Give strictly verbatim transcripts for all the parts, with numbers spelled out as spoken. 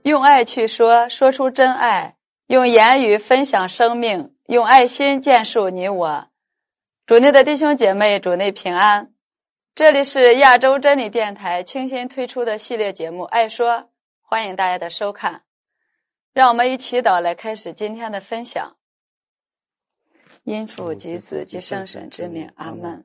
用爱去说，说出真爱，用言语分享生命，用爱心建树你我。主内的弟兄姐妹，主内平安。这里是亚洲真理电台倾心推出的系列节目《爱说》，欢迎大家的收看。让我们一祈祷来开始今天的分享。因父及子及圣神之名，阿们。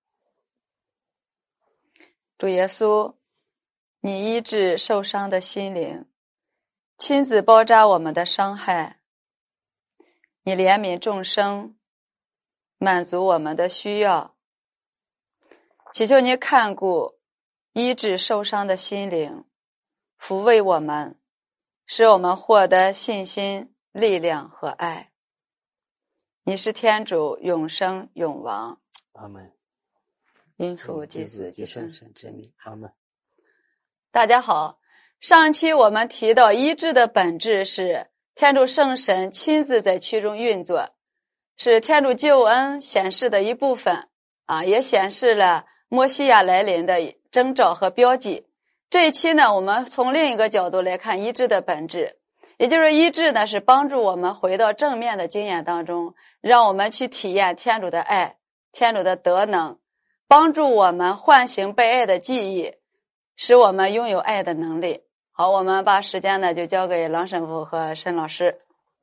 主耶稣，你医治受伤的心灵，亲自包扎我们的伤害，你怜悯众生，满足我们的需要。祈求你看顾医治受伤的心灵，抚慰我们，使我们获得信心、力量和爱。你是天主，永生永王。 阿们。 因父及子及圣神之名， 阿们。 大家好，上期我们提到医治的本质是天主圣神亲自在其中运作，是天主救恩显示的一部分啊，也显示了默西亚来临的征兆和标记。这一期呢，我们从另一个角度来看医治的本质，也就是医治呢是帮助我们回到正面的经验当中，让我们去体验天主的爱，天主的德能，帮助我们唤醒被爱的记忆，使我们拥有爱的能力。好，我们把时间呢就交给郎神父和申老师。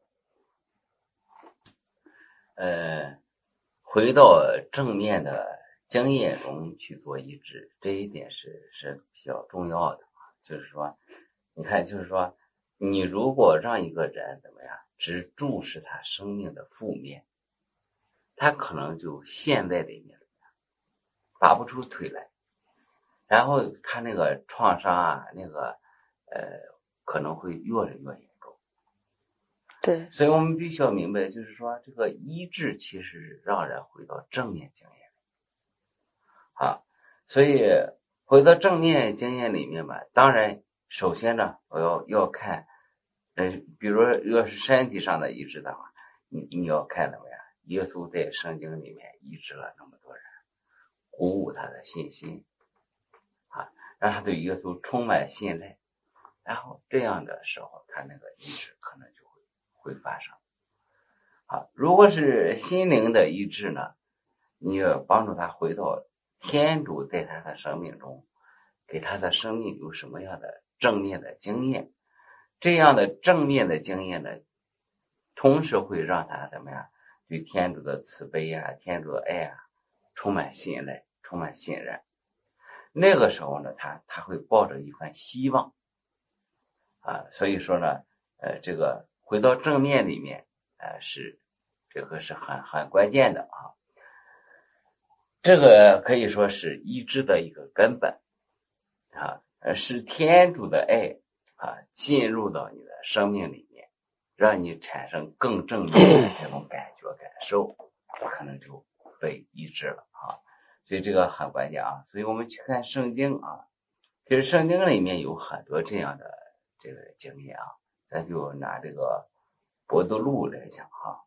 呃，回到正面的经验中去做医治，这一点是是比较重要的。就是说，你看，就是说，你如果让一个人怎么样，只注视他生命的负面，他可能就陷在里面，拔不出腿来，然后他那个创伤啊，那个呃，可能会越来越严重。 对， 所以我们必须要明白，就是说，这个医治其实是让人回到正面经验啊。所以回到正面经验里面吧，当然，首先呢，我要要看，呃，比如说要是身体上的医治的话，你你要看怎么样？耶稣在圣经里面医治了那么多人，鼓舞他的信心啊，让他对耶稣充满信赖，然后这样的时候，他那个医治可能就会会发生。好，如果是心灵的医治呢，你要帮助他回到天主在他的生命中给他的生命有什么样的正面的经验，这样的正面的经验呢，同时会让他怎么样对天主的慈悲啊，天主的爱啊充满信赖，充满信任。那个时候呢，他他会抱着一份希望啊，所以说呢，呃，这个回到正面里面，呃，是这个是很很关键的啊。这个可以说是医治的一个根本啊，是天主的爱啊进入到你的生命里面，让你产生更正面的这种感觉感受，可能就被医治了啊。所以这个很关键啊。所以我们去看圣经啊，其实圣经里面有很多这样的这个经验啊，咱就拿这个伯多禄来讲哈。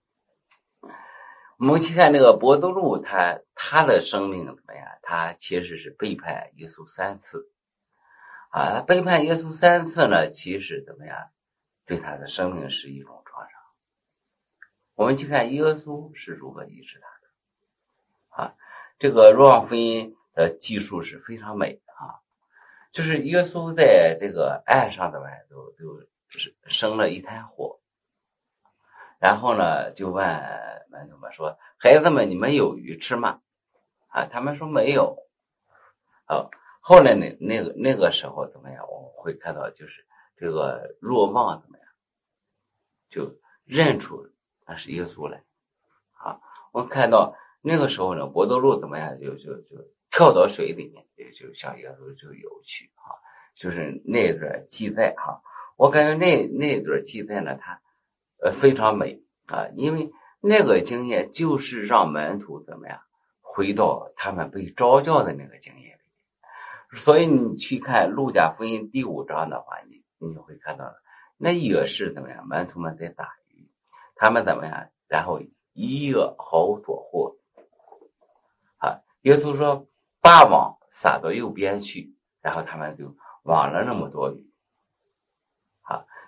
我们去看那个伯多禄，他他的生命怎么样？他其实是背叛耶稣三次啊，他背叛耶稣三次呢，其实怎么样？对他的生命是一种创伤。我们去看耶稣是如何医治他的啊，这个若望福音的记述是非常美的啊，就是耶稣在这个岸上的外头就生了一滩火，然后呢就问门徒们说：“孩子们，你们有鱼吃吗？”啊，他们说没有。啊，后来呢，那个那个时候怎么样？我们会看到，就是这个若望怎么样，就认出那是耶稣来。啊，我们看到那个时候呢，伯多禄怎么样？就就就跳到水里面，也就向耶稣就游去啊。就是那段记载哈、啊，我感觉那那段记载呢，它呃非常美啊，因为那个经验就是让门徒怎么样回到他们被召教的那个经验里。所以你去看路加福音第五章的话，你你会看到那也是怎么样，门徒们在打鱼，他们怎么样，然后一夜毫无所获啊。耶稣说把网撒到右边去，然后他们就网了那么多鱼啊。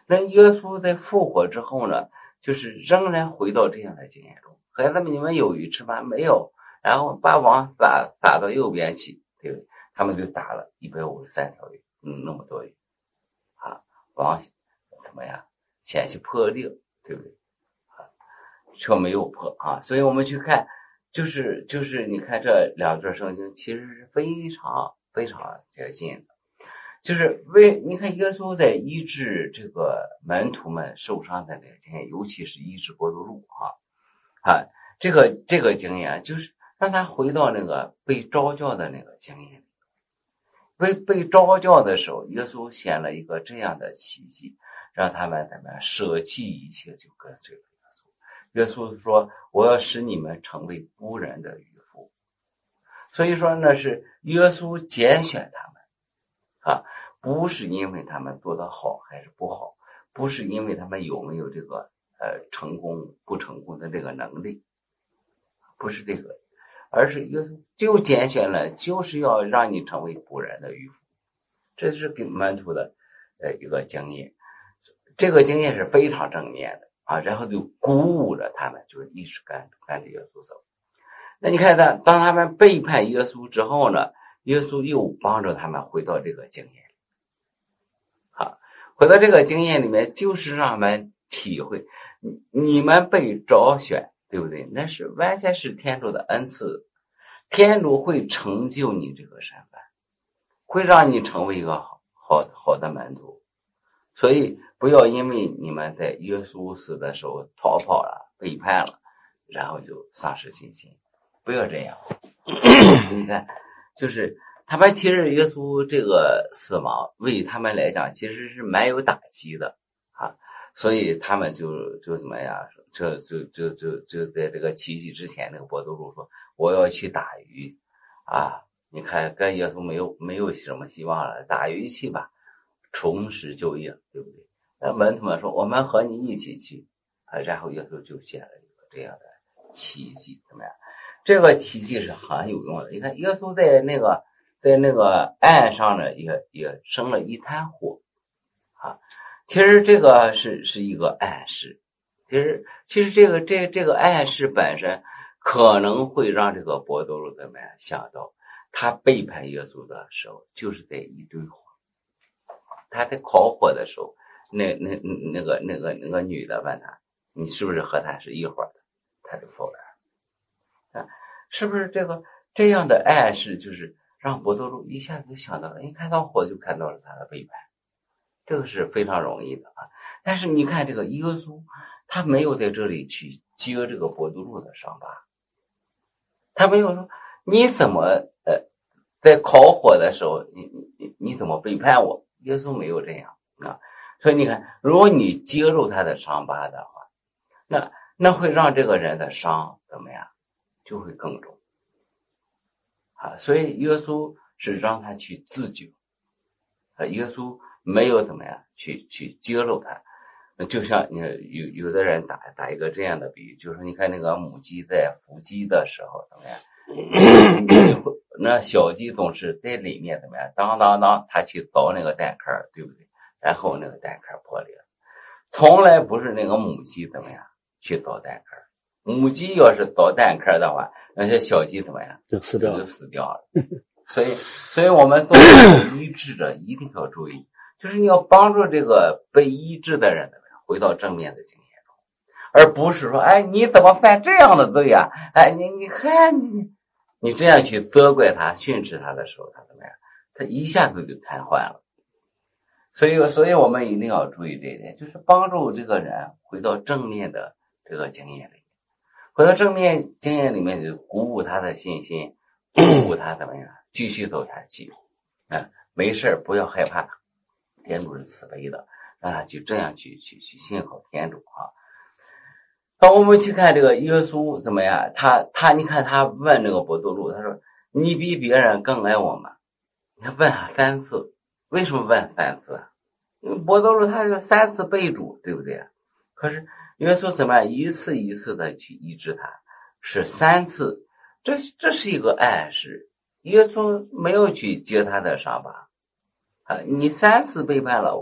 那耶稣在复活之后呢，就是仍然回到这样的经验中。孩子们，你们有鱼吃吗？没有。然后把网撒撒到右边去，对不对？他们就打了一百五十三条鱼，嗯，那么多鱼啊，网怎么样？险些破裂，对不对？啊，却没有破啊。所以我们去看，就是就是你看这两段圣经其实是非常非常接近的。就是为你看耶稣在医治这个门徒们受伤的那个经验，尤其是医治伯多禄啊啊，这个这个经验就是让他回到那个被召教的那个经验。被被召教的时候，耶稣显了一个这样的奇迹，让他们怎么样舍弃一切就跟随了耶稣。耶稣说：“我要使你们成为仆人的渔夫。”所以说那是耶稣拣选他们啊。不是因为他们做得好还是不好，不是因为他们有没有这个呃成功不成功的这个能力，不是这个，而是耶稣就拣选了，就是要让你成为仆人的渔夫。这是给门徒的呃一个经验，这个经验是非常正面的啊，然后就鼓舞着他们，就是一直跟跟着耶稣走。那你看当当他们背叛耶稣之后呢，耶稣又帮助他们回到这个经验。好，回到这个经验里面，就是让我们体会，你们被召选，对不对？那是完全是天主的恩赐，天主会成就你这个身份，会让你成为一个好好好的门徒。所以不要因为你们在耶稣死的时候逃跑了、背叛了，然后就丧失信心，不要这样。你看，就是他们其实耶稣这个死亡为他们来讲其实是蛮有打击的啊，所以他们就就怎么样，就就就就就在这个奇迹之前，那个伯多禄说我要去打鱼啊，你看跟耶稣没有没有什么希望了，打鱼去吧，重拾旧业，对不对？那门徒们说我们和你一起去啊，然后耶稣就显了一个这样的奇迹，怎么样？这个奇迹是很有用的。你看耶稣在那个在那个岸上呢，也也生了一滩火啊。其实这个是是一个暗示，其实其实这个这这个暗示本身可能会让这个伯多禄怎么样想到，他背叛耶稣的时候就是在一堆火，他在烤火的时候，那那那个那个那个女的问他，你是不是和他是一伙的？他就否认。啊，是不是这个这样的暗示就是让伯多禄一下子就想到了，一看到火就看到了他的背叛，这个是非常容易的啊。但是你看这个耶稣，他没有在这里去揭这个伯多禄的伤疤，他没有说你怎么呃在烤火的时候你你你怎么背叛我，耶稣没有这样啊。所以你看，如果你揭露他的伤疤的话，那那会让这个人的伤怎么样就会更重啊。所以耶稣是让他去自救啊，耶稣没有怎么样去去揭露他。就像你有有的人打打一个这样的比喻，就是说你看那个母鸡在孵鸡的时候怎么样，那小鸡总是在里面怎么样，当当当它去凿那个蛋壳，对不对？然后那个蛋壳破裂了，从来不是那个母鸡怎么样去凿蛋壳，母鸡要是凿蛋壳的话，那些小鸡怎么样就死掉了， 就死掉了。所以所以我们做医治者一定要注意，就是你要帮助这个被医治的人回到正面的经验中，而不是说哎你怎么犯这样的罪啊，哎你你看你你这样去责怪他训斥他的时候，他怎么样，他一下子就瘫痪了。所以所以我们一定要注意这一点，就是帮助这个人回到正面的这个经验里面，回到正面经验里面就鼓舞他的信心，鼓舞他怎么样继续走下去啊，没事不要害怕，天主是慈悲的，让他去这样去去去信靠天主啊。那我们去看这个耶稣怎么样，他他你看他问这个伯多禄，他说你比别人更爱我吗？你看问他三次，为什么问三次啊？因为伯多禄他就三次被主，对不对？可是耶稣怎么样一次一次的去医治他，是三次，这这是一个暗示，耶稣没有去揭他的伤疤啊，你三次背叛了我，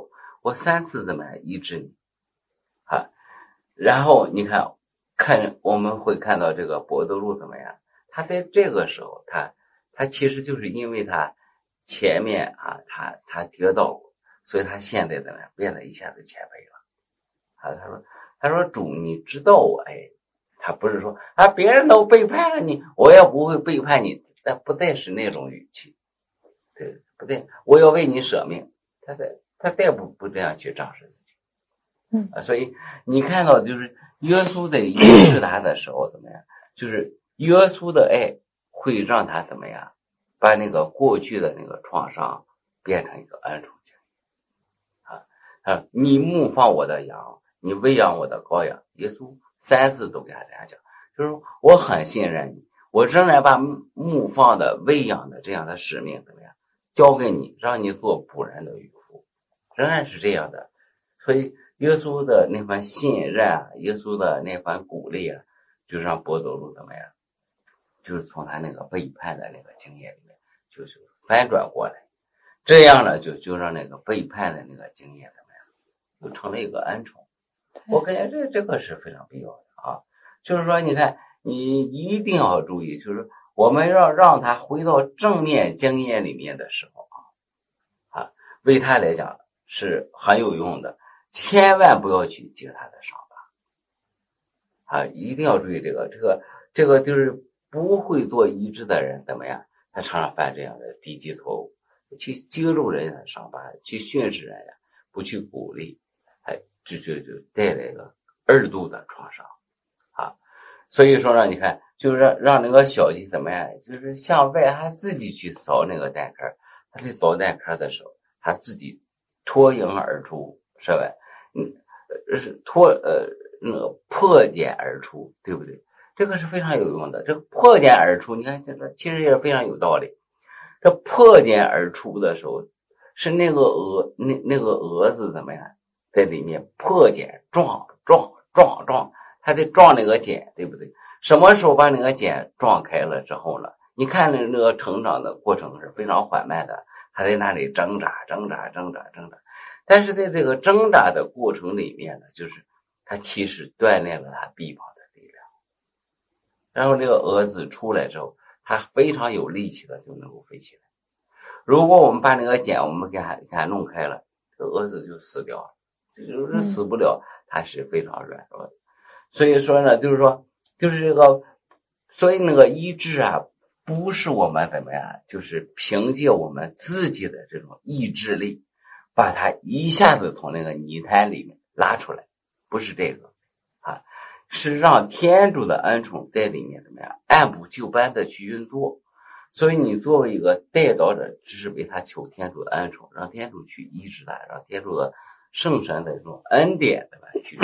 我三次怎么样医治你啊？然后你看看我们会看到这个伯多禄怎么样？他在这个时候，他他其实就是因为他前面啊，他他跌倒过，所以他现在怎么样变得一下子谦卑了啊？他说他说主，你知道我哎，他不是说啊别人都背叛了你，我也不会背叛你，但不再是那种语气，对不对？我要为你舍命，他在他再不不这样去仗势自己。 嗯啊，所以你看到就是耶稣在医治他的时候怎么样？就是耶稣的爱会让他怎么样，把那个过去的那个创伤变成一个恩宠经历啊啊！你牧放我的羊，你喂养我的羔羊。耶稣三次都给他这样讲，就是我很信任你，我仍然把牧放的喂养的这样的使命怎么样交给你，让你做仆人的渔夫，仍然是这样的。所以耶稣的那番信任啊，耶稣的那番鼓励啊，就让伯多禄怎么样，就是从他那个背叛的那个经验里面，就是翻转过来，这样呢，就就让那个背叛的那个经验怎么样，就成了一个恩宠。我感觉这这个是非常必要的啊，就是说，你看，你一定要注意，就是我们要让他回到正面经验里面的时候啊，啊，为他来讲是很有用的。千万不要去揭他的伤疤啊！一定要注意这个，这个，这个就是不会做医治的人怎么样？他常常犯这样的低级错误，去揭露人家的伤疤，去训斥人家，不去鼓励，哎，就就就带来了二度的创伤啊！所以说呢，你看，就让让那个小鸡怎么样？就是向外他自己去扫那个蛋壳，他去扫蛋壳的时候，他自己脱颖而出，是吧？嗯，是脱呃那个破茧而出，对不对？这个是非常有用的。这个破茧而出，你看这个其实也是非常有道理。这破茧而出的时候，是那个蛾那那个蛾子怎么样，在里面破茧撞撞撞撞，它得撞那个茧，对不对？什么时候把那个茧撞开了之后呢？你看那那个成长的过程是非常缓慢的，它在那里挣扎挣扎挣扎挣扎。但是在这个挣扎的过程里面呢，就是它其实锻炼了它臂膀的力量。然后这个蛾子出来之后，它非常有力气的就能够飞起来。如果我们把那个茧我们给它给它弄开了，这个蛾子就死掉了，就是死不了，它是非常软弱的。所以说呢，就是说，就是这个，所以那个医治啊，不是我们怎么样，就是凭借我们自己的这种意志力。把它一下子从那个泥潭里面拉出来，不是这个啊，是让天主的恩宠在里面怎么样按部就班的去运作。所以你作为一个代祷者，只是为他求天主的恩宠，让天主去医治他，让天主的圣神的这种恩典对吧去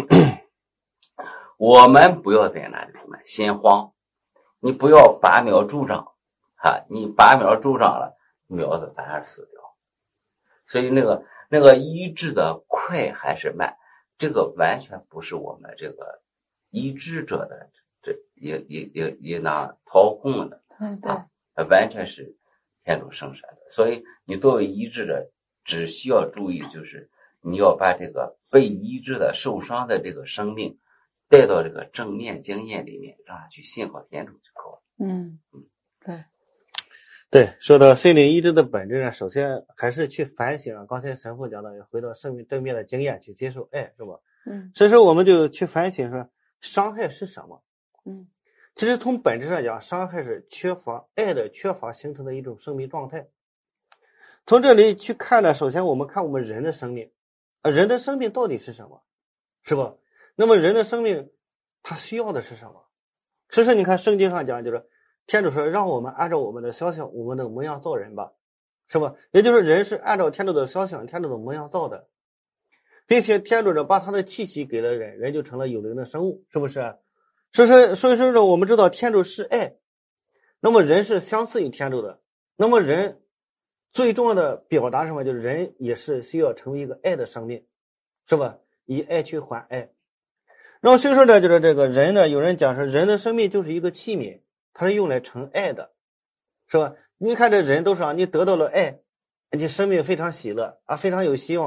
我们不要在那里什么心慌，你不要拔苗助长啊，你拔苗助长了，苗子反而死掉。所以那个那个医治的快还是慢，这个完全不是我们这个医治者的这也也也也拿操控的， 嗯，对， 啊，完全是天主圣神的。所以你作为医治者，只需要注意，就是你要把这个被医治的受伤的这个生命带到这个正面经验里面，让他去信靠天主就够了。 嗯嗯，对。 对，说到心灵医治的本质呢，首先还是去反省。刚才神父讲的，要回到生命正面的经验去接受爱，是吧？ 嗯， 所以说我们就去反省说，伤害是什么？ 嗯， 其实从本质上讲，伤害是缺乏爱的缺乏形成的一种生命状态。从这里去看呢，首先我们看我们人的生命，呃，人的生命到底是什么，是吧？那么人的生命，他需要的是什么？其实你看圣经上讲，就是天主说让我们按照我们的肖像我们的模样造人吧，是吧？也就是人是按照天主的肖像天主的模样造的，并且天主把他的气息给了人，人就成了有灵的生物，是不是？所以说所以说我们知道天主是爱，那么人是相似于天主的，那么人最重要的表达什么？就是人也是需要成为一个爱的生命，是吧？以爱去还爱。然后所以说呢，就是这个人呢，有人讲说人的生命就是一个器皿，它是用来盛爱的，是吧？你看这人都是啊，你得到了爱，你生命非常喜乐啊，非常有希望。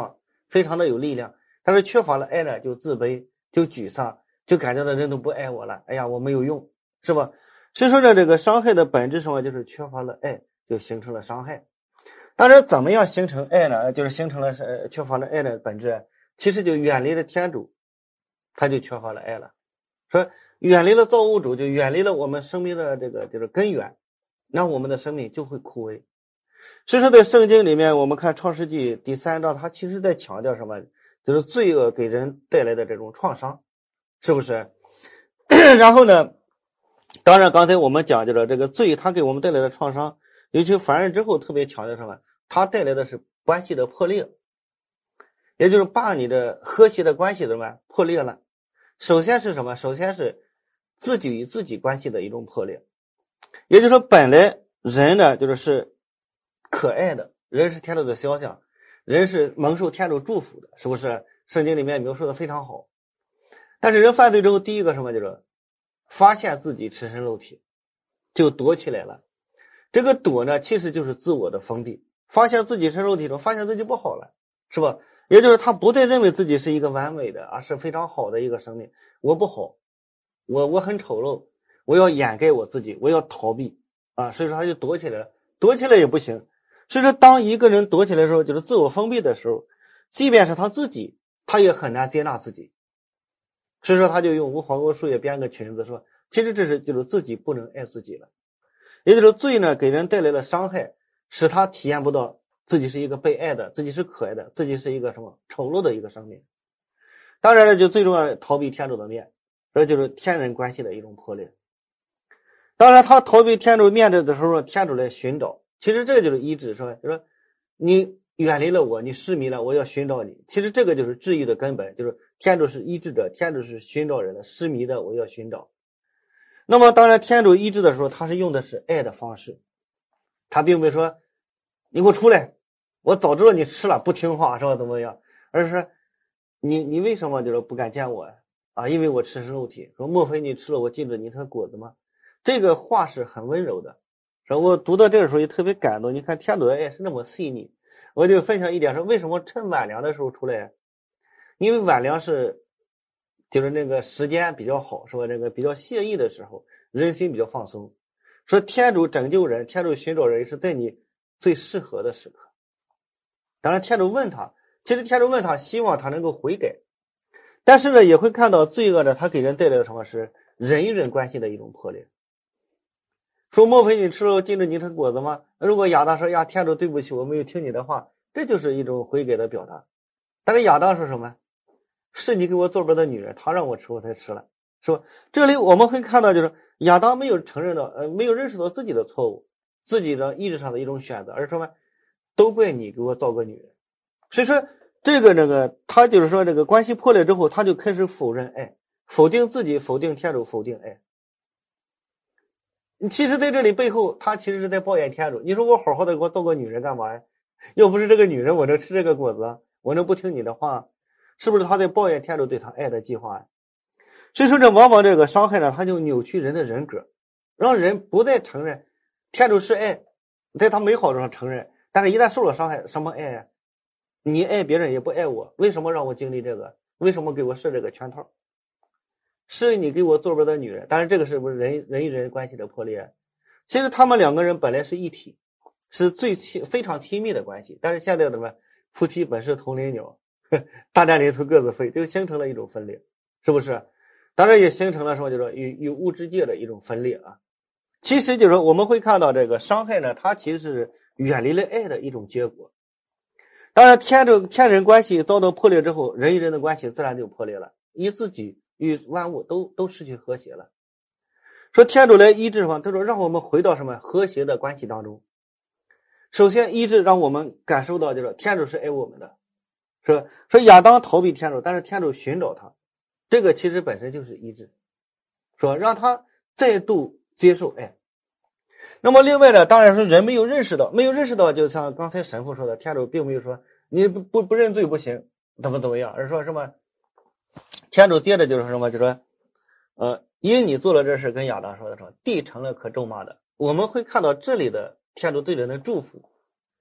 非常的有力量。但是缺乏了爱呢，就自卑，就沮丧，就感觉到人都不爱我了，哎呀，我没有用，是吧？所以说呢，这个伤害的本质什么，就是缺乏了爱，就形成了伤害。当然，怎么样形成爱呢？就是形成了呃缺乏了爱的本质，其实就远离了天主，他就缺乏了爱了。说远离了造物主，就远离了我们生命的这个就是根源，那我们的生命就会枯萎。所以说在圣经里面，我们看创世纪第三章，它其实在强调什么？就是罪恶给人带来的这种创伤，是不是？然后呢，当然刚才我们讲究了这个罪，它给我们带来的创伤，尤其犯人之后特别强调什么？它带来的是关系的破裂，也就是把你的和谐的关系怎么破裂了。首先是什么？首先是自己与自己关系的一种破裂，也就是说本来人呢就是是可爱的，人是天主的肖像，人是蒙受天主祝福的，是不是？圣经里面描述的非常好。但是人犯罪之后，第一个什么就是发现自己赤身露体，就躲起来了。这个躲呢其实就是自我的封闭，发现自己赤身露体中，发现自己不好了，是吧？也就是他不再认为自己是一个完美的，而是非常好的一个生命。我不好，我我很丑陋，我要掩盖我自己，我要逃避啊，所以说他就躲起来了。躲起来也不行，所以说当一个人躲起来的时候，就是自我封闭的时候，即便是他自己，他也很难接纳自己。所以说他就用无花果树叶编个裙子，说其实这是就是自己不能爱自己了。也就是罪呢给人带来了伤害，使他体验不到自己是一个被爱的，自己是可爱的，自己是一个什么丑陋的一个生命。当然了，就最重要逃避天主的面，这就是天人关系的一种破裂。当然他逃避天主面的时候，天主来寻找，其实这就是医治，是吧？就是说你远离了我，你失迷了，我要寻找你。其实这个就是治愈的根本，就是天主是医治者，天主是寻找人的，失迷的我要寻找。那么当然天主医治的时候，他是用的是爱的方式，他并没有说你给我出来，我早知道你吃了不听话是吧怎么样，而是说你你为什么就是不敢见我啊？因为我赤身露体，说莫非你吃了我禁止你这果子吗？这个话是很温柔的，说我读到这个时候也特别感动。你看天主的爱是那么细腻。我就分享一点说，为什么趁晚凉的时候出来？因为晚凉是就是那个时间比较好，是吧？这个比较惬意的时候，人心比较放松。说天主拯救人，天主寻找人是在你最适合的时刻。当然天主问他，其实天主问他希望他能够悔改，但是呢也会看到罪恶呢他给人带来的什么是人与人关系的一种破裂。说莫非你吃了禁止你的果子吗？如果亚当说呀天主对不起，我没有听你的话，这就是一种悔改的表达。但是亚当说什么？是你给我左边的女人，她让我吃我才吃了，是吧？这里我们会看到就是亚当没有承认到呃没有认识到自己的错误，自己的意志上的一种选择，而说什么都怪你给我造个女人。所以说这个这个他就是说这个关系破裂之后，他就开始否认爱，否定自己，否定天主，否定爱。其实在这里背后他其实是在抱怨天主，你说我好好的给我造个女人干嘛呀？要不是这个女人我能吃这个果子，我能不听你的话，是不是他在抱怨天主对他爱的计划呀？所以说这往往这个伤害呢，他就扭曲人的人格，让人不再承认天主是爱，在他美好上承认，但是一旦受了伤害，什么爱呀？你爱别人也不爱我，为什么让我经历这个？为什么给我设这个圈套？是你给我左边的女人，当然这个是不是人人与人关系的破裂？其实他们两个人本来是一体，是最亲非常亲密的关系，但是现在怎么夫妻本是同林鸟，大家里头各自飞，就形成了一种分裂，是不是？当然也形成了什么，就是与与物质界的一种分裂啊。其实就是说我们会看到这个伤害呢，它其实是远离了爱的一种结果。当然天这天人关系遭到破裂之后，人与人的关系自然就破裂了，与自己与万物都都失去和谐了。说天主来医治嘛，他说让我们回到什么和谐的关系当中。首先医治让我们感受到就是天主是爱我们的，是吧？说亚当逃避天主，但是天主寻找他，这个其实本身就是医治，说让他再度接受爱。那么另外呢，当然是人没有认识到，没有认识到，就像刚才神父说的，天主并没有说你不不不认罪不行，怎么怎么样，而是说什么？天主接着就是什么，就说，呃，因你做了这事，跟亚当说的说，地成了可咒骂的。我们会看到这里的天主对人的祝福，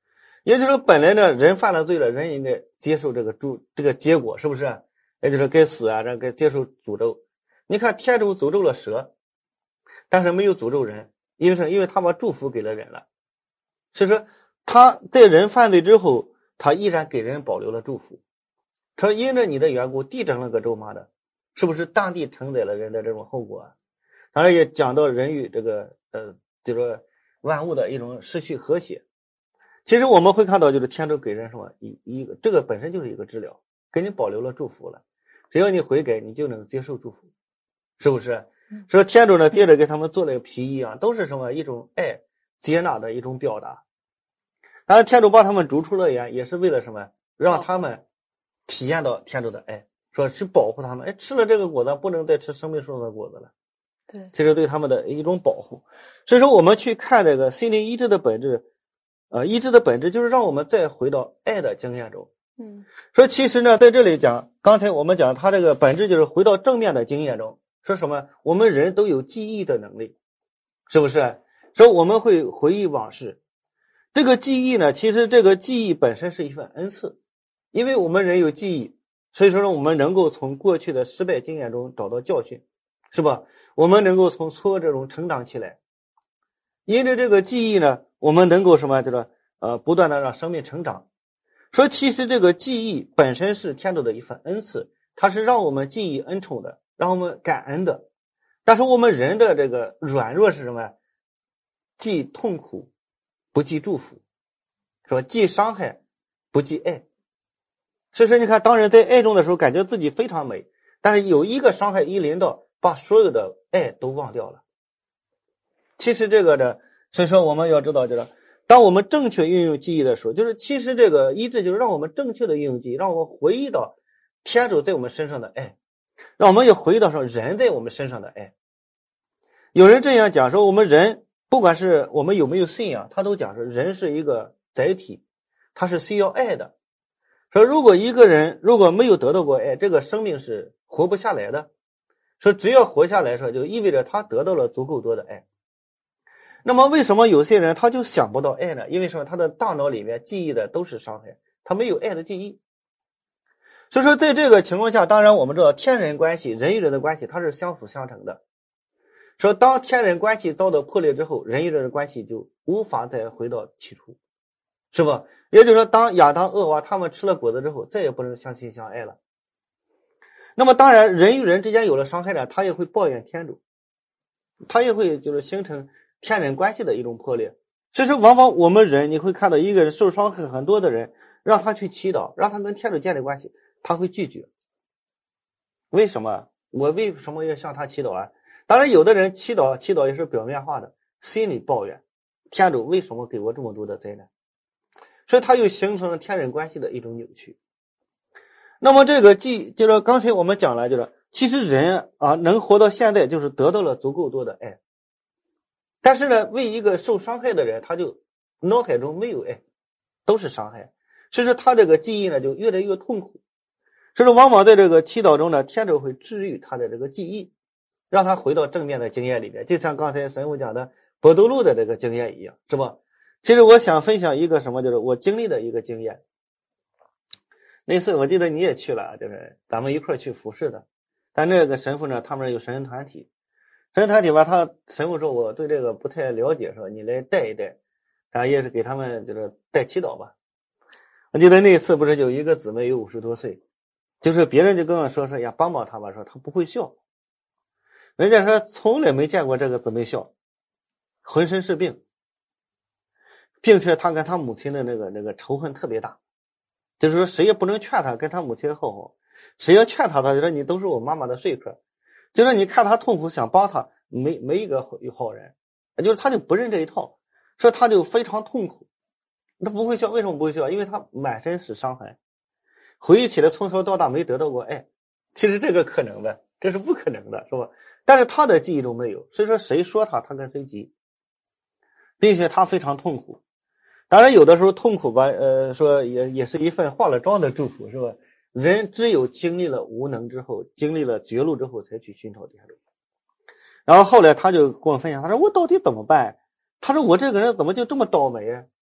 也就是说，本来呢，人犯了罪了，人应该接受这个主这个结果，是不是？也就是该死啊，这该接受诅咒。你看天主诅咒了蛇，但是没有诅咒人，因为什么？因为他把祝福给了人了。所以说他在人犯罪之后，他依然给人保留了祝福。他说因着你的缘故，地整了个咒骂的，是不是大地承载了人的这种后果啊？当然也讲到人与这个呃，就是万物的一种失去和谐。其实我们会看到，就是天主给人什么一一个，这个本身就是一个治疗，给你保留了祝福了。只要你悔改，你就能接受祝福，是不是？所以天主呢，接着给他们做了个皮衣啊，都是什么一种爱接纳的一种表达。当然，天主把他们逐出乐园，也是为了什么？让他们体验到天主的爱，说是保护他们。哎，吃了这个果子，不能再吃生命树上的果子了。 对， 这是对他们的一种保护。所以说，我们去看这个心灵医治的本质。呃，医治的本质就是让我们再回到爱的经验中。 嗯， 说其实呢，在这里讲，刚才我们讲他这个本质就是回到正面的经验中。说什么？我们人都有记忆的能力，是不是？说我们会回忆往事。这个记忆呢，其实这个记忆本身是一份恩赐，因为我们人有记忆，所以说呢，我们能够从过去的失败经验中找到教训，是吧？我们能够从挫折中成长起来。因着这个记忆呢，我们能够什么？就是呃，不断的让生命成长。说其实这个记忆本身是天主的一份恩赐，它是让我们记忆恩宠的，让我们感恩的。但是我们人的这个软弱是什么？记痛苦，不记祝福，是吧？记伤害，不记爱。所以说，你看，当人在爱中的时候，感觉自己非常美，但是有一个伤害一临到，把所有的爱都忘掉了。其实这个呢，所以说我们要知道，就是当我们正确运用记忆的时候，就是其实这个医治就是让我们正确的运用记忆，让我们回忆到天主在我们身上的爱，让我们也回忆到上人在我们身上的爱。有人这样讲说，我们人不管是我们有没有信仰，他都讲说人是一个载体，他是需要爱的。说如果一个人如果没有得到过爱，这个生命是活不下来的。说只要活下来，说就意味着他得到了足够多的爱。那么为什么有些人他就想不到爱呢？因为什么？他的大脑里面记忆的都是伤害，他没有爱的记忆。所以说在这个情况下，当然我们知道天人关系，人与人的关系它是相辅相成的。说当天人关系遭到破裂之后，人与人的关系就无法再回到起初，是吧？也就是说，当亚当厄娃他们吃了果子之后，再也不能相亲相爱了。那么当然人与人之间有了伤害呢，他也会抱怨天主，他也会就是形成天人关系的一种破裂。其实往往我们人，你会看到一个人受伤害很多的人，让他去祈祷，让他跟天主建立关系，他会拒绝。为什么？我为什么要向他祈祷啊？当然有的人祈祷祈祷也是表面化的，心里抱怨天主为什么给我这么多的灾难，所以他又形成了天人关系的一种扭曲。那么这个既就是刚才我们讲了，就是其实人啊能活到现在，就是得到了足够多的爱。但是呢，为一个受伤害的人，他就脑海中没有爱，都是伤害，所以说他这个记忆呢就越来越痛苦。所以说往往在这个祈祷中呢，天主会治愈他的这个记忆，让他回到正面的经验里面，就像刚才神父讲的伯多禄的这个经验一样，是吧？其实我想分享一个什么，就是我经历的一个经验。那次我记得你也去了，就是咱们一块去服侍的，但那个神父呢，他们有神人团体，神人团体吧，他神父说我对这个不太了解，说你来带一带，啊，也是给他们就是带祈祷吧。我记得那次不是有一个姊妹有五十多岁，就是别人就跟我说说呀，帮帮他吧，说他不会笑，人家说从来没见过这个姊妹笑，浑身是病，并且他跟他母亲的那个那个仇恨特别大。就是说谁也不能劝他跟他母亲和好，谁要劝他，他就说你都是我妈妈的说客，就是你看他痛苦想帮他，没没一个好人，就是他就不认这一套，说他就非常痛苦。他不会笑，为什么不会笑？因为他满身是伤痕，回忆起来从小到大没得到过爱。其实这个可能的，这是不可能的，是吧？但是他的记忆中没有，所以说谁说他他跟谁急，并且他非常痛苦。当然有的时候痛苦吧，呃，说也也是一份化了妆的祝福，是吧？人只有经历了无能之后，经历了绝路之后，才去寻找天主。然后后来他就跟我分享，他说我到底怎么办？他说我这个人怎么就这么倒霉啊？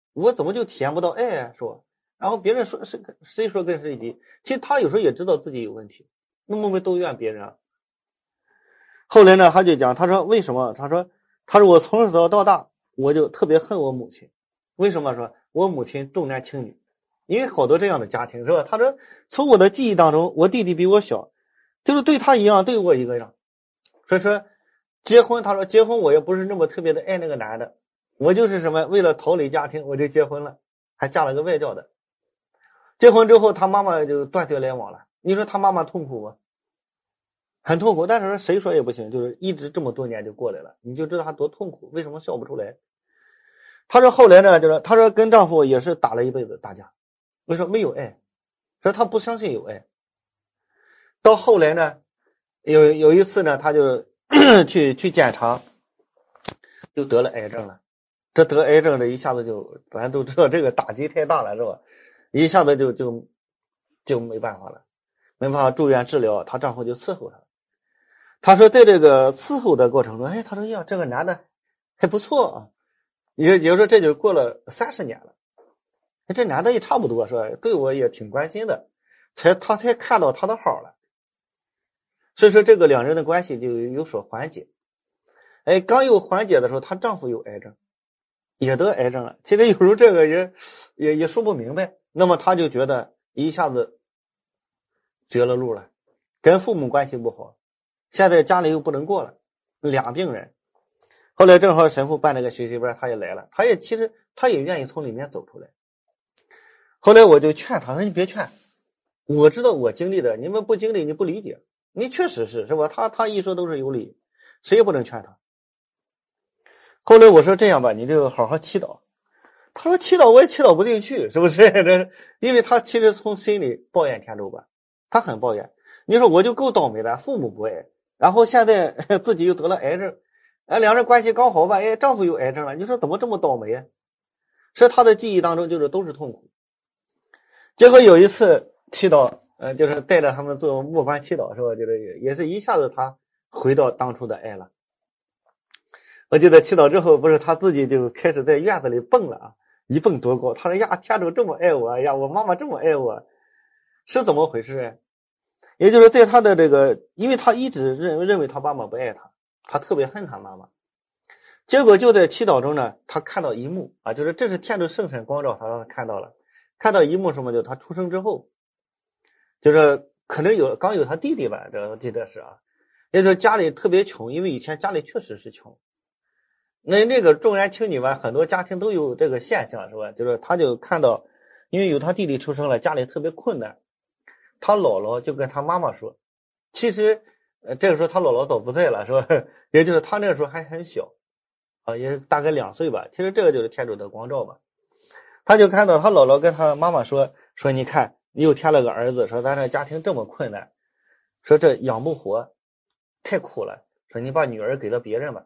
我怎么就体验不到爱啊，是吧？然后别人说是谁说跟谁急，其实他有时候也知道自己有问题，那么会都怨别人啊。后来呢，他就讲，他说为什么？他说，他说我从小到大我就特别恨我母亲，为什么？说我母亲重男轻女，因为好多这样的家庭，是吧？他说从我的记忆当中，我弟弟比我小，就是对他一样，对我一个样。所以说结婚，他说结婚我也不是那么特别的爱那个男的，我就是什么为了逃离家庭我就结婚了，还嫁了个外教的。结婚之后他妈妈就断绝来往了，你说他妈妈痛苦吗？很痛苦，但是说谁说也不行，就是一直这么多年就过来了，你就知道他多痛苦，为什么笑不出来。他说后来呢，就是他说跟丈夫也是打了一辈子打架，为什么？没有爱，说他不相信有爱。到后来呢，有有一次呢，他就去去检查，就得了癌症了。这得癌症的一下子就，咱都知道这个打击太大了，是吧？一下子就就就没办法了，没办法住院治疗，她丈夫就伺候她。她说在这个伺候的过程中，哎，她说呀，这个男的还不错啊，也也就是说这就过了三十年了，这男的也差不多是吧？对我也挺关心的，才他才看到他的好了。所以说这个两人的关系就有所缓解。哎，刚有缓解的时候，她丈夫有癌症，也得癌症了。其实有时候这个也也也说不明白，那么他就觉得一下子绝了路了，跟父母关系不好，现在家里又不能过了，俩病人。后来正好神父办那个学习班，他也来了，他也其实他也愿意从里面走出来。后来我就劝他说：“你别劝，我知道我经历的，你们不经历，你不理解。你确实是是吧？他他一说都是有理，谁也不能劝他。”后来我说这样吧，你就好好祈祷。他说祈祷我也祈祷不进去，是不是？这因为他其实从心里抱怨天主吧，他很抱怨。你说我就够倒霉的，父母不爱，然后现在自己又得了癌症，哎，两人关系刚好吧，哎，丈夫有癌症了，你说怎么这么倒霉啊？是他的记忆当中就是都是痛苦。结果有一次祈祷，呃，就是带着他们做末班祈祷，是吧？就是也也是一下子他回到当初的爱了。我记得祈祷之后，不是他自己就开始在院子里蹦了啊，一蹦多高。他说呀，天主这么爱我，哎呀，我妈妈这么爱我，是怎么回事？也就是在他的这个，因为他一直认认为他妈妈不爱他，他特别恨他妈妈。结果就在祈祷中呢，他看到一幕啊，就是这是天主圣神光照他，让他看到了，看到一幕什么？就他出生之后，就是可能有刚有他弟弟吧，这我记得是啊，也就是家里特别穷，因为以前家里确实是穷。那那个重男轻女吧，很多家庭都有这个现象，是吧？就是他就看到，因为有他弟弟出生了，家里特别困难，他姥姥就跟他妈妈说，其实呃这个时候他姥姥早不在了，是吧？也就是他那个时候还很小啊，也大概两岁吧。其实这个就是天主的光照吧。他就看到他姥姥跟他妈妈说说你看你又添了个儿子，说咱这家庭这么困难，说这养不活，太苦了，说你把女儿给了别人吧。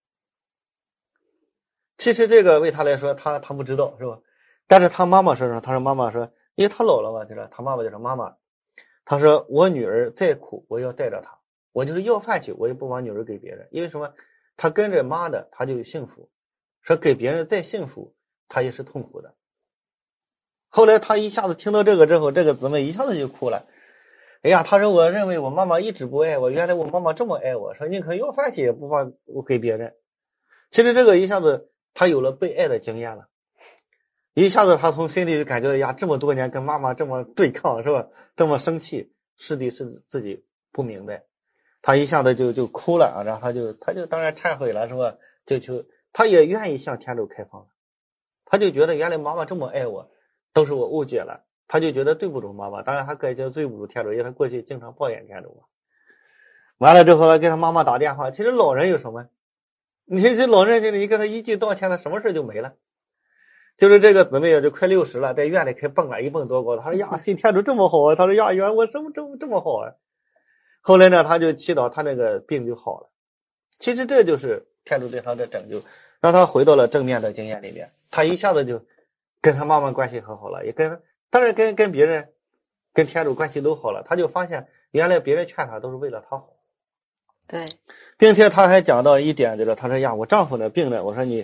其实这个为他来说，他他不知道是吧？但是他妈妈说说，他说妈妈说，因为他老了嘛，就是他妈妈就说妈妈，他说我女儿再苦，我要带着她，我就是要饭去，我也不把女儿给别人，因为什么？他跟着妈的，他就幸福；说给别人再幸福，他也是痛苦的。后来他一下子听到这个之后，这个姊妹一下子就哭了。哎呀，他说我认为我妈妈一直不爱我，原来我妈妈这么爱我，说宁可要饭去也不把我给别人。其实这个一下子。他有了被爱的经验了，一下子他从心里就感觉呀，这么多年跟妈妈这么对抗，是吧？这么生气，是的是自己不明白，他一下子就就哭了啊，然后他就他就当然忏悔了，是吧？就求他也愿意向天主开放了，他就觉得原来妈妈这么爱我，都是我误解了，他就觉得对不住妈妈，当然他感觉对不住天主，因为他过去经常抱怨天主嘛。完了之后，他给他妈妈打电话，其实老人有什么？你这老人家你跟他一句道歉，他什么事就没了。就是这个姊妹就快六十了，在院里开蹦了，一蹦多高。他说呀，信天主这么好啊！他说呀，原来我什么这么这么好啊！后来呢，他就祈祷，他那个病就好了。其实这就是天主对他的拯救，让他回到了正面的经验里面。他一下子就跟他妈妈关系和好了，也跟当然跟跟别人、跟天主关系都好了。他就发现原来别人劝他都是为了他好。 对， 并且他还讲到一点，就是他说呀，我丈夫的病呢，我说你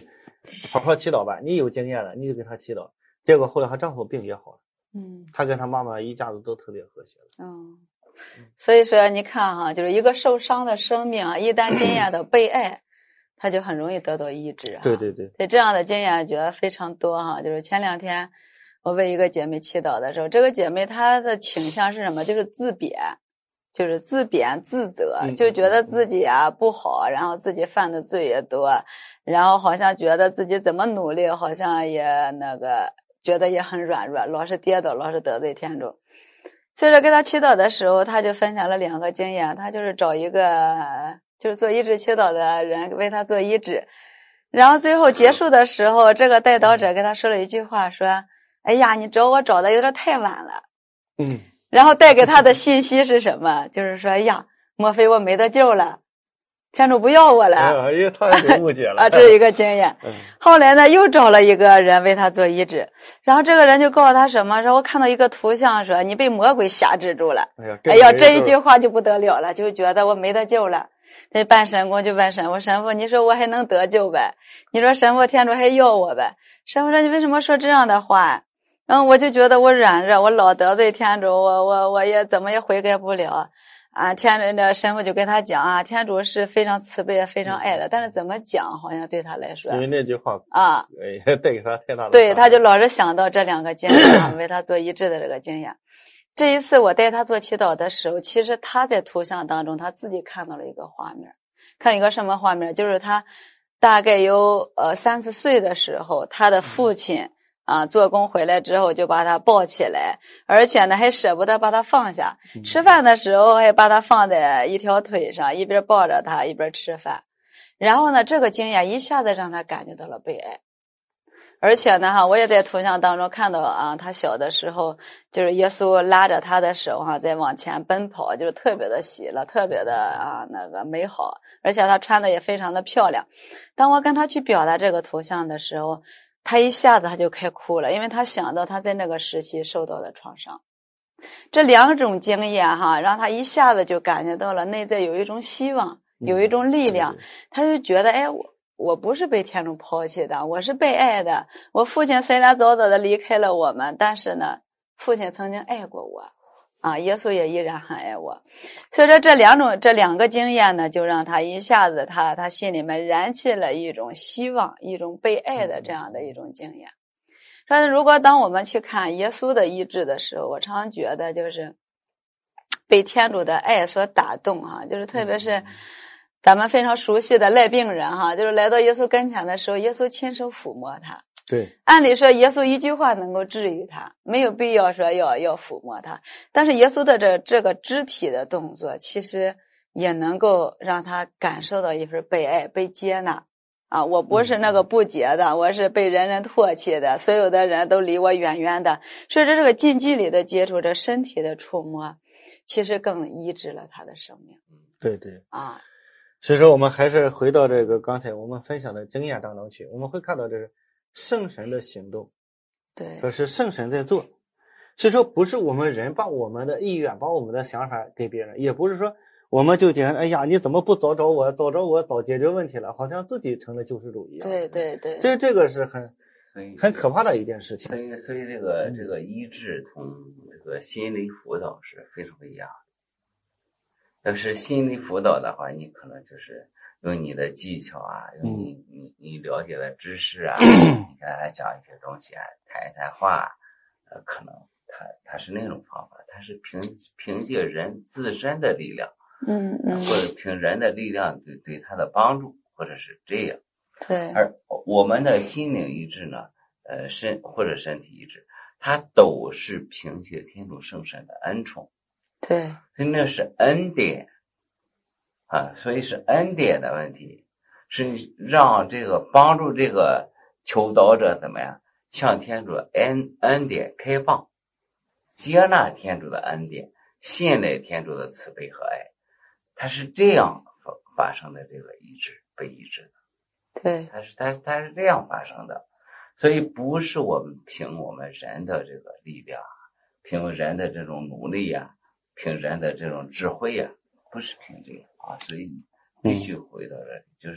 好好祈祷吧，你有经验了，你就给他祈祷。结果后来她丈夫病也好了， 嗯， 她跟她妈妈一家子都特别和谐了。 嗯，所以说你看哈，就是一个受伤的生命啊，一旦经验到被爱，他就很容易得到医治。 对对对， 对这样的经验觉得非常多哈。就是前两天我为一个姐妹祈祷的时候，这个姐妹她的倾向是什么？就是自贬，就是自贬自责，就觉得自己啊不好，然后自己犯的罪也多，然后好像觉得自己怎么努力，好像也那个觉得也很软弱，老是跌倒，老是得罪天主。所以说给他祈祷的时候，他就分享了两个经验，他就是找一个就是做医治祈祷的人为他做医治，然后最后结束的时候，这个带祷者跟他说了一句话，说哎呀，你找我找的有点太晚了。 嗯， 然后带给他的信息是什么？就是说哎呀，莫非我没得救了，天主不要我了。 哎呀，因为他也误解了啊，这是一个经验。 嗯， 后来呢，又找了一个人为他做医治，然后这个人就告诉他什么？说我看到一个图像，说你被魔鬼辖制住了。 哎呀， 哎呀，这一句话就不得了了，就觉得我没得救了。那办神公就问神父，神父你说我还能得救呗？你说神父天主还要我呗？神父说你为什么说这样的话？嗯，我就觉得我软弱，我老得罪天主，我我我也怎么也悔改不了。啊，天主的神父就跟他讲啊，天主是非常慈悲、非常爱的，但是怎么讲，好像对他来说， 因为那句话啊， 哎，带给他太大的， 对，他就老是想到这两个经验啊，为他做医治的这个经验。这一次我带他做祈祷的时候，其实他在图像当中他自己看到了一个画面，看一个什么画面，就是他大概有呃三四岁的时候，他的父亲啊，做工回来之后就把他抱起来，而且呢还舍不得把他放下，吃饭的时候还把他放在一条腿上，一边抱着他一边吃饭。然后呢，这个经验一下子让他感觉到了被爱。而且呢哈，我也在图像当中看到啊，他小的时候就是耶稣拉着他的手哈，在往前奔跑，就是特别的喜乐，特别的啊那个美好，而且他穿的也非常的漂亮。当我跟他去表达这个图像的时候，他一下子他就开哭了，因为他想到他在那个时期受到的创伤。这两种经验哈，让他一下子就感觉到了内在有一种希望，有一种力量，他就觉得哎我我不是被天主抛弃的，我是被爱的。我父亲虽然早早的离开了我们，但是呢，父亲曾经爱过我，啊，耶稣也依然很爱我。所以说这两种这两个经验呢，就让他一下子他他心里面燃起了一种希望，一种被爱的这样的一种经验。但是如果当我们去看耶稣的医治的时候，我常觉得就是被天主的爱所打动哈，就是特别是咱们非常熟悉的赖病人哈，就是来到耶稣跟前的时候，耶稣亲手抚摸他。 对， 按理说耶稣一句话能够治愈他，没有必要说要要抚摸他，但是耶稣的这这个肢体的动作其实也能够让他感受到一份被爱、被接纳啊！我不是那个不洁的，我是被人人唾弃的，所有的人都离我远远的。所以这个近距离的接触，这身体的触摸，其实更医治了他的生命。 对对啊。 所以说我们还是回到这个刚才我们分享的经验当中去，我们会看到这是圣神的行动， 对， 这是圣神在做。所以说不是我们人把我们的意愿把我们的想法给别人，也不是说我们就觉得哎呀你怎么不早找我，早找我早解决问题了，好像自己成了救世主一样。 对对对， 这这个是很很可怕的一件事情。 所以所以这个这个医治同这个心理辅导是非常不一样的。要是心理辅导的话，你可能就是用你的技巧啊，用你你你了解的知识啊，你跟他讲一些东西啊，谈一谈话，呃，可能他他是那种方法，他是凭凭借人自身的力量， 嗯嗯， 或者凭人的力量对对他的帮助，或者是这样。 对， 而我们的心灵医治呢，呃，身或者身体医治，它都是凭借天主圣神的恩宠。 对， 那是恩典啊，所以是恩典的问题，是让这个帮助这个求祷者怎么样向天主恩恩典开放，接纳天主的恩典，信赖天主的慈悲和爱，它是这样发发生的这个医治被医治的， 对， 它是它它是这样发生的，所以不是我们凭我们人的这个力量，凭人的这种努力呀、啊。凭人的这种智慧呀、啊，不是凭这个啊，所以你必须回到这里，嗯、就是说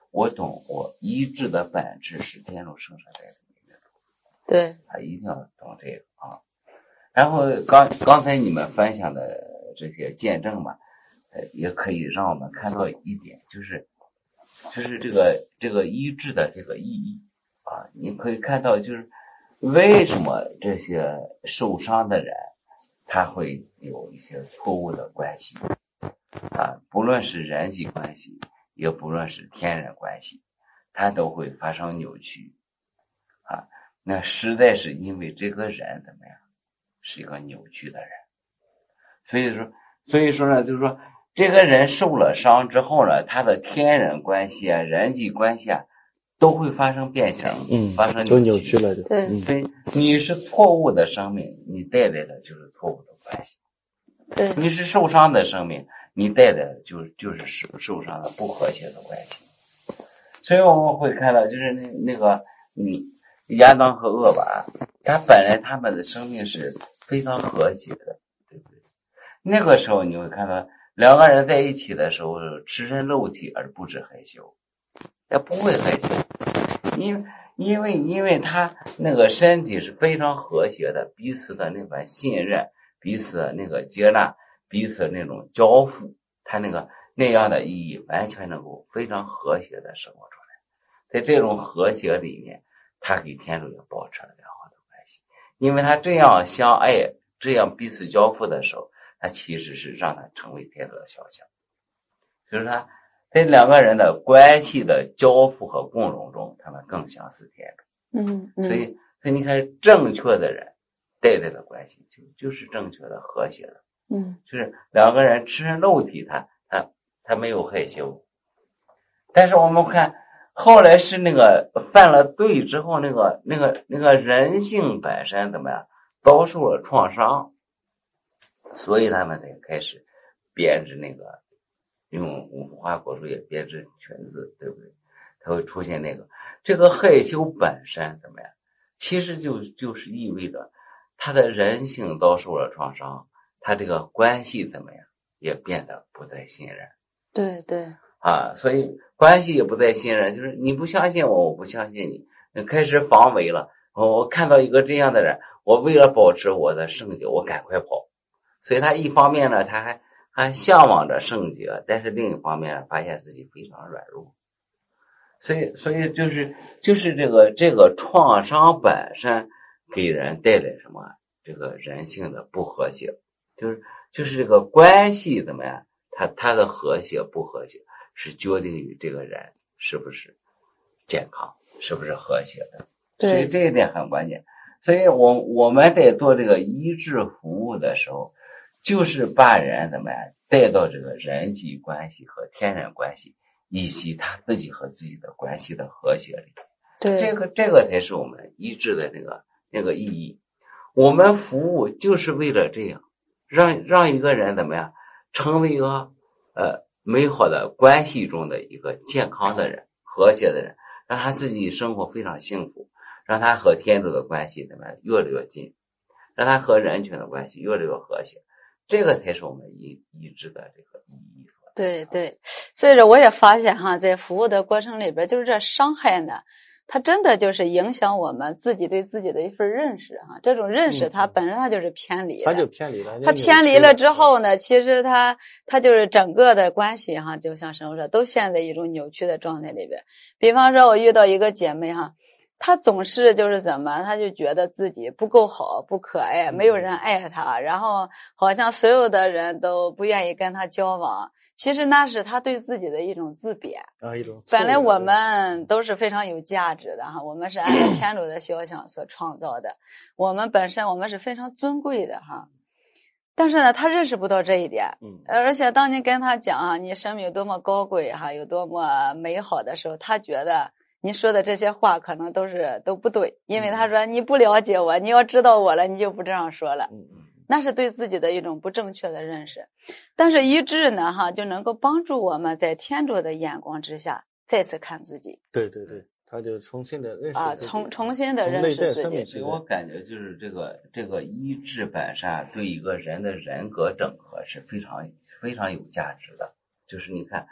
我懂我医治的本质是天主圣神在里面。 对， 啊，一定要懂这个啊。然后刚刚才你们分享的这些见证嘛，呃，也可以让我们看到一点，就是就是这个这个医治的这个意义啊。你可以看到，就是为什么这些受伤的人他会有一些错误的关系啊，不论是人际关系，也不论是天人关系，他都会发生扭曲啊。那实在是因为这个人怎么样，是一个扭曲的人，所以说，所以说呢，就是说这个人受了伤之后呢，他的天人关系啊、人际关系啊，都会发生变形， 嗯， 发生都扭扭曲了就， 对嗯， 所以你是错误的生命，你带来的就是错误的关系； 对， 你是受伤的生命，你带来的就就是受受伤的不和谐的关系。所以我们会看到，就是那那个嗯。亚当和厄娃，他本来他们的生命是非常和谐的，对不对？那个时候你会看到两个人在一起的时候，赤身露体而不知害羞，也不会害羞，因为因为因为他那个身体是非常和谐的，彼此的那份信任，彼此的那个接纳，彼此的那种交付，他那个那样的意义完全能够非常和谐的生活出来。在这种和谐里面，他给天主也保持了良好的关系，因为他这样相爱，这样彼此交付的时候，他其实是让他成为天主的肖像。所以说他在两个人的关系的交付和共融中，他们更相似天主。 嗯嗯， 所以，所以你看，正确的人带来的关系就就是正确的、和谐的。 嗯， 就是两个人赤身露体，他他他没有害羞。但是我们看。后来是那个犯了罪之后，那个那个那个人性本身怎么样，遭受了创伤，所以他们才开始编织那个，用无花果树也编织裙子，对不对？它会出现那个这个害羞本身怎么样？其实就就是意味着他的人性遭受了创伤，他这个关系怎么样，也变得不再信任。 对对。 啊，所以关系也不再信任，就是你不相信我，我不相信你，你开始防卫了。我看到一个这样的人，我为了保持我的圣洁，我赶快跑。所以他一方面呢，他还还向往着圣洁，但是另一方面发现自己非常软弱。所以，所以就是就是这个这个创伤本身给人带来什么？这个人性的不和谐，就是就是这个关系怎么样？他他的和谐不和谐。是决定于这个人是不是健康，是不是和谐的。 对， 所以这一点很关键。所以我我们在做这个医治服务的时候，就是把人怎么样带到这个人际关系和天人关系，以及他自己和自己的关系的和谐里。 对， 这个这个才是我们医治的那个那个意义。我们服务就是为了这样，让让一个人怎么样成为一个呃。美好的关系中的一个健康的人，和谐的人，让他自己生活非常幸福，让他和天主的关系怎么样越来越近，让他和人群的关系越来越和谐，这个才是我们医医治的这个意义。 对对，所以说我也发现哈，在服务的过程里边，就是这伤害呢，它真的就是影响我们自己对自己的一份认识哈。这种认识它本身它就是偏离的， 它就偏离了。 它偏离了之后呢，其实它它就是整个的关系哈，就像神父说，都陷在一种扭曲的状态里边。比方说，我遇到一个姐妹哈，她总是就是怎么，她就觉得自己不够好、不可爱，没有人爱她，然后好像所有的人都不愿意跟她交往。其实那是他对自己的一种自贬啊，一种本来我们都是非常有价值的哈，我们是按照天主的肖像所创造的，我们本身我们是非常尊贵的哈。但是呢，他认识不到这一点， 嗯， 而且当你跟他讲啊，你生命有多么高贵哈，有多么美好的时候，他觉得你说的这些话可能都是都不对，因为他说你不了解我，你要知道我了，你就不这样说了。 嗯嗯。 那是对自己的一种不正确的认识，但是医治呢，哈，就能够帮助我们在天主的眼光之下再次看自己。 对对对，他就重新的认识啊，重重新的认识自己。 所以我感觉就是这个这个医治本身对一个人的人格整合是非常非常有价值的。就是你看，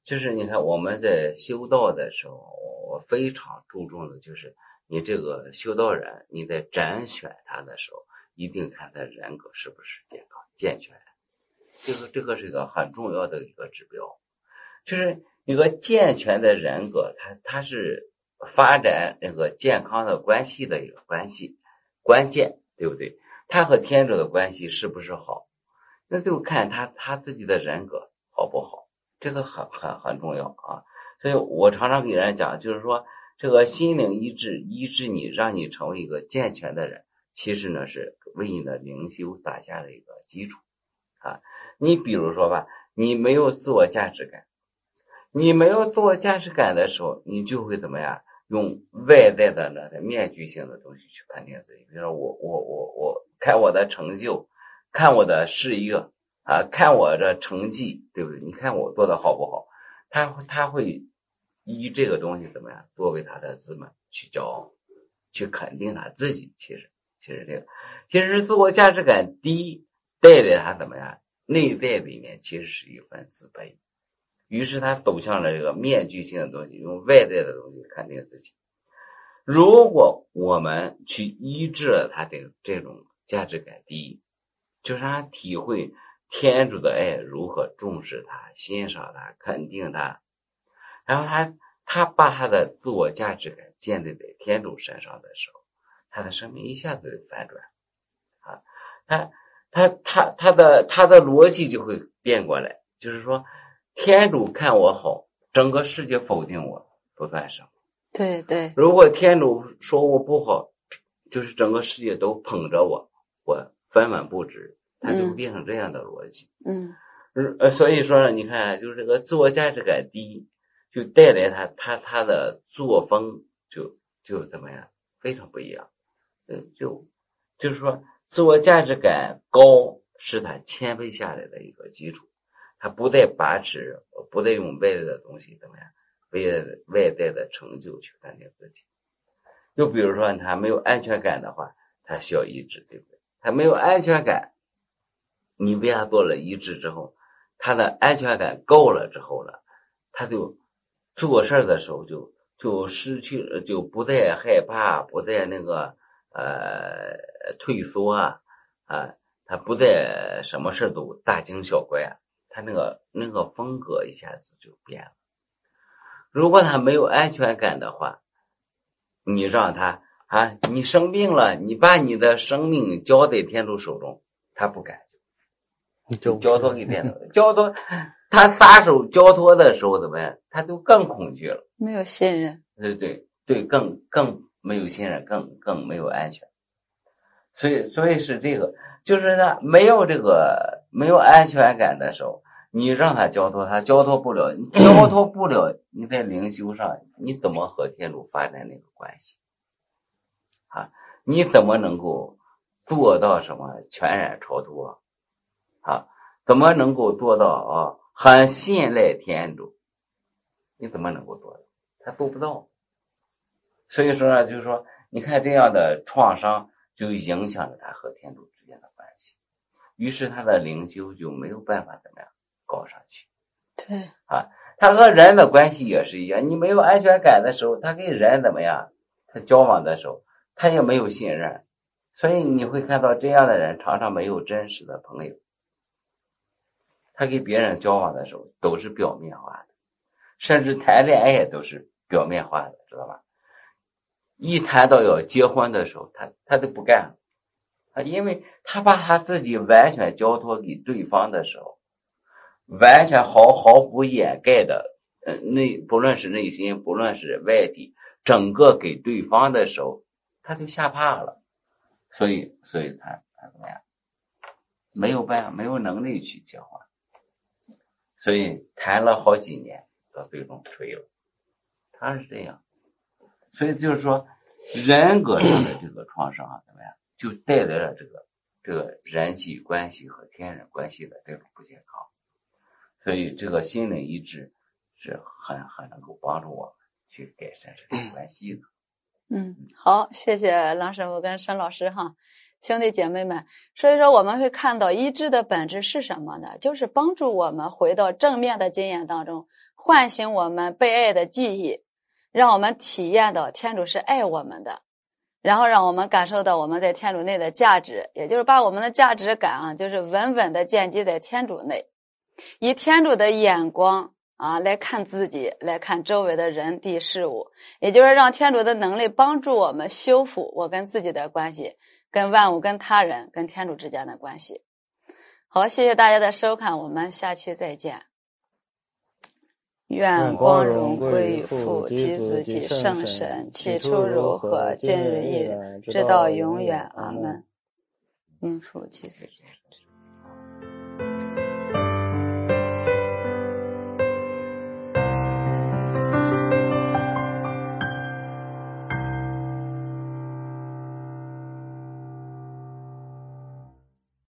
就是你看我们在修道的时候，我非常注重的就是你这个修道人，你在甄选他的时候，一定看他人格是不是健康健全。这个这个是一个很重要的一个指标，就是一个健全的人格，它它是发展那个健康的关系的一个关系关键，对不对？他和天主的关系是不是好，那就看他他自己的人格好不好，这个很很很重要啊。所以我常常给人讲，就是说这个心灵医治医治你，让你成为一个健全的人，其实呢是为你的灵修打下了一个基础啊。你比如说吧，你没有自我价值感，你没有自我价值感的时候，你就会怎么样？用外在的那个面具性的东西去肯定自己。比如说我我我我看我的成就，看我的事业啊，看我的成绩，对不对？你看我做的好不好？他他会以这个东西怎么样作为他的资本去骄傲，去肯定他自己。其实其实这个其实自我价值感低，带来他怎么样？内在里面其实是一份自卑。于是他走向了这个面具性的东西，用外在的东西肯定自己。如果我们去医治了他这个这种价值感低，就是让他体会天主的爱如何重视他、欣赏他、肯定他，然后他他把他的自我价值感建立在天主身上的时候，他的生命一下子就反转啊！他他他他的他的逻辑就会变过来，就是说。天主看我好，整个世界否定我不算什么。 对对， 如果天主说我不好，就是整个世界都捧着我，我分文不值，他就会变成这样的逻辑。 嗯， 呃，所以说呢，你看，就是这个自我价值感低，就带来他他他的作风就就怎么样，非常不一样。嗯，就就是说，自我价值感高是他谦卑下来的一个基础。他不再把持，不再用外在的东西怎么样，为外在的成就去肯定自己。又比如说他没有安全感的话，他需要医治，对不对？他没有安全感，你为他做了医治之后，他的安全感够了之后了，他就做事的时候就就失去了，就不再害怕，不再那个呃退缩啊啊，他不再什么事都大惊小怪啊。他那个那个风格一下子就变了。如果他没有安全感的话，你让他啊，你生病了，你把你的生命交在天主手中，他不敢，就交托给天主。交托，他撒手交托的时候怎么样？他就更恐惧了， 没有信任。 对对对，更更没有信任，更更没有安全。所以所以是这个，就是呢，没有这个没有安全感的时候。你让他交托，他交托不了，你交托不了，你在灵修上你怎么和天主发展那个关系啊？你怎么能够做到什么全然超脱啊？怎么能够做到啊很信赖天主？你怎么能够做到？他做不到。所以说呢，就是说你看这样的创伤就影响了他和天主之间的关系，于是他的灵修就没有办法怎么样搞上去。 对啊，他和人的关系也是一样，你没有安全感的时候，他跟人怎么样？他交往的时候，他也没有信任，所以你会看到这样的人常常没有真实的朋友。他跟别人交往的时候都是表面化的，甚至谈恋爱都是表面化的，知道吧？一谈到要结婚的时候，他他都不干了，啊，因为他把他自己完全交托给对方的时候。完全毫毫不掩盖的，呃，内不论是内心，不论是外体，整个给对方的时候，他就吓怕了，所以，所以他他怎么样？没有办法，没有能力去结婚，所以谈了好几年，到最终吹了，他是这样，所以就是说，人格上的这个创伤啊，怎么样，就带来了这个这个人际关系和天人关系的这种不健康。所以这个心灵医治是很很能够帮助我们去改善这种关系的。 嗯，好，谢谢郎师傅跟申老师哈。 兄弟姐妹们，所以说我们会看到医治的本质是什么呢？就是帮助我们回到正面的经验当中，唤醒我们被爱的记忆，让我们体验到天主是爱我们的，然后让我们感受到我们在天主内的价值，也就是把我们的价值感啊，就是稳稳的建基在天主内，以天主的眼光啊来看自己，来看周围的人地事物，也就是让天主的能力帮助我们修复我跟自己的关系，跟万物、跟他人、跟天主之间的关系。好，谢谢大家的收看，我们下期再见。愿光荣归于父及子及圣神，起初如何，今日亦然，直到永远。阿门。因父及子及圣神。